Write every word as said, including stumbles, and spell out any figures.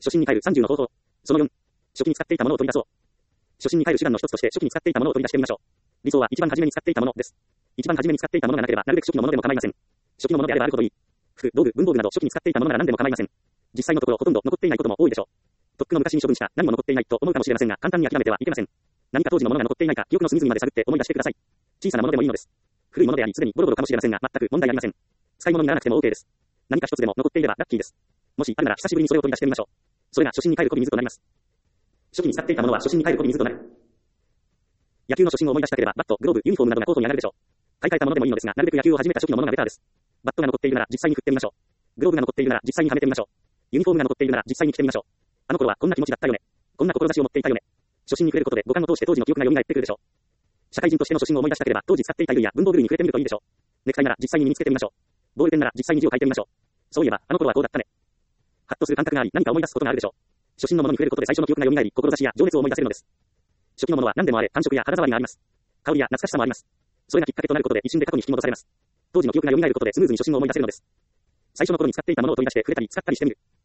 初心に帰るさんじゅうの方法。そのよん。初期に使っていたものを取り出そう。初心に帰る手段の一つとして初期に使っていたものを取り出してみましょう。理想は一番初めに使っていたものです。一番初めに使っていたものがなければ、なるべく初期のものでも構いません。初期のものであればあるほどいい。服、道具、文房具など初期に使っていたものなら何でも構いません。実際のところほとんど残っていないことも多いでしょう。とっくの昔に処分した何も残っていないと思うかもしれませんが、簡単に諦めてはいけません。何か当時のものが残っていないか、記憶の隅々まで探って思い出してください。小さなものでもいいのです。古いものであり、すでにボロボロかもしれませんが、全く問題ありません。使い物にならなくても OK です。何か一つでも残っていればラッキーです。もしあるなら久しぶりにそれを取り出してみましょう。それが初心に帰るこび水となります。初期に使っていたものは初心に帰るこび水となる。野球の初心を思い出したければ、バット、グローブ、ユニフォームなどが候補に上がるでしょう。買い替えたものでもいいのですが、なるべく野球を始めた初期のものがベターです。バットが残っているなら実際に振ってみましょう。グローブが残っているなら実際にはめてみましょう。ユニフォームが残っているなら実際に着てみましょう。あの頃はこんな気持ちだったよね。こんな志を持っていたよね。初心に触れることで五感を通して当時の記憶が蘇ってくるでしょう。社会人としての初心を思い出したければ、当時使っていた類や文房具類に触れてみるといいでしょう。ネクタイなら実際に身につけてみましょう。ボールペンなら実際に字を書いてみましょう。そういえば、あの頃はこうだったね。ハッとする感覚があり、何か思い出すことがあるでしょう。初心のものに触れることで最初の記憶が蘇り、志や情熱を思い出せるのです。初期のものは何でもあれ、感触や肌触りがあります。香りや懐かしさもあります。それがきっかけとなることで一瞬で過去に引き戻されます。当時の記憶が蘇ることでスムーズに初心を思い出せるのです。最初の頃に使っていたものを取り出して触れたり使ったりしてみる。